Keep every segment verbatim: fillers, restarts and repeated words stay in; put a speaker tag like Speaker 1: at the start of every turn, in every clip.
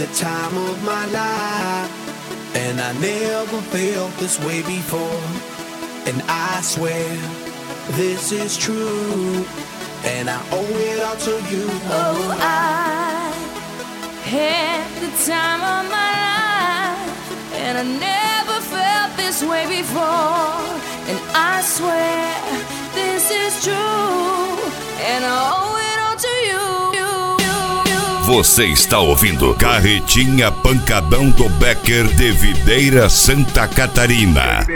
Speaker 1: the time of my life, and I never felt this way before. And I swear this is true, and I owe it all to you.
Speaker 2: Oh, I had the time of my life, and I never felt this way before. And I swear this is true, and I owe it all to you.
Speaker 3: Você está ouvindo Carretinha Pancadão do Becker de Videira, Santa Catarina.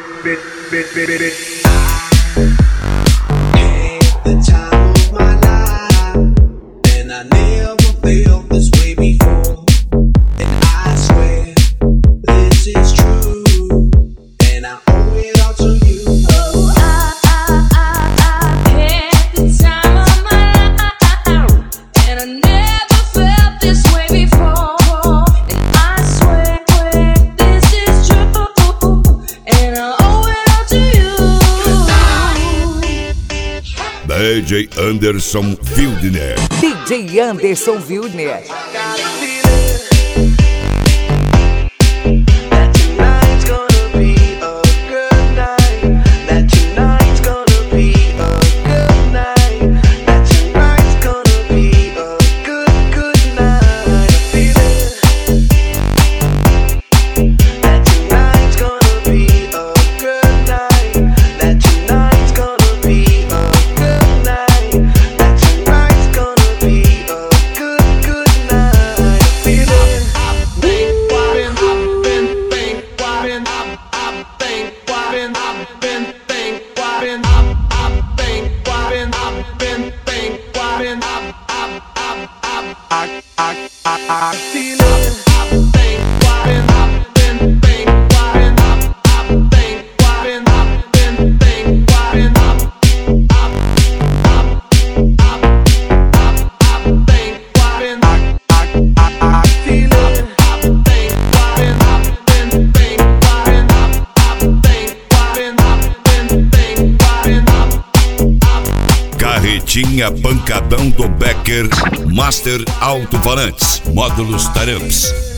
Speaker 3: D J Anderson Wildner.
Speaker 4: D J Anderson Wildner.
Speaker 3: Carretinha Pancadão do Becker, Master Alto-Falantes, Módulos Taramps.